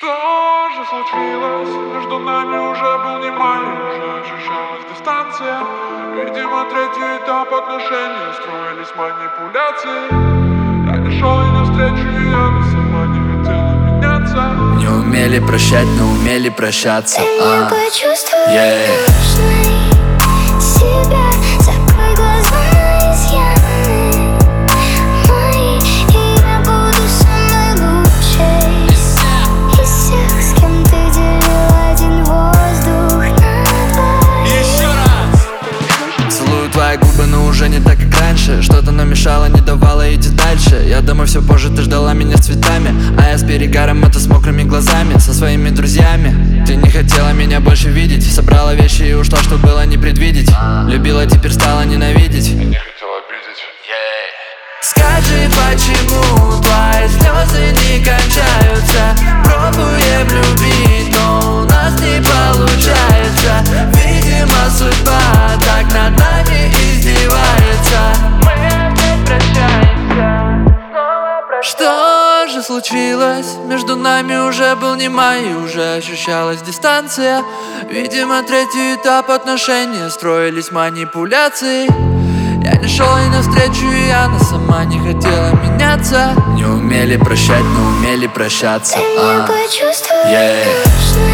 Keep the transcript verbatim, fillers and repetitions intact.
Что же случилось? Между нами уже был не май, уже ощущалась дистанция. Видимо, третий этап отношений, строились манипуляции. Я не шел ей навстречу, и она сама не хотела меняться. Не умели прощать, но умели прощаться. Ты а. не почувствуешь yeah. нужной себя. Закрой глаза на изъяны мои, и я буду самой лучшей из всех, с кем ты делил один воздух на двоих. Еще раз! Целую твои губы, но уже не так, как раньше. Что-то нам мешало, не давало идти дальше. Я думаю, все позже ты ждала меня с цветами, а я с перегаром, это с мокрыми глазами, со своими друзьями. Ты не хотела меня больше видеть, собрала вещи и ушла, что было не предвидеть. Любила, теперь стала ненавидеть. Я не хотел обидеть. yeah. Скажи, почему твои слезы не кончаются? Пробуем любить, но у нас не получается. Видимо, судьба так над нами издевается. Мы опять прощаемся, снова прощаемся. Что же случилось? Между нами уже был не май, и уже ощущалась дистанция. Видимо, третий этап отношений, строились манипуляции. Я не шел ей навстречу, и она сама не хотела меняться. Не умели прощать, но умели прощаться. Ты не а. почувствуешь yeah. нужной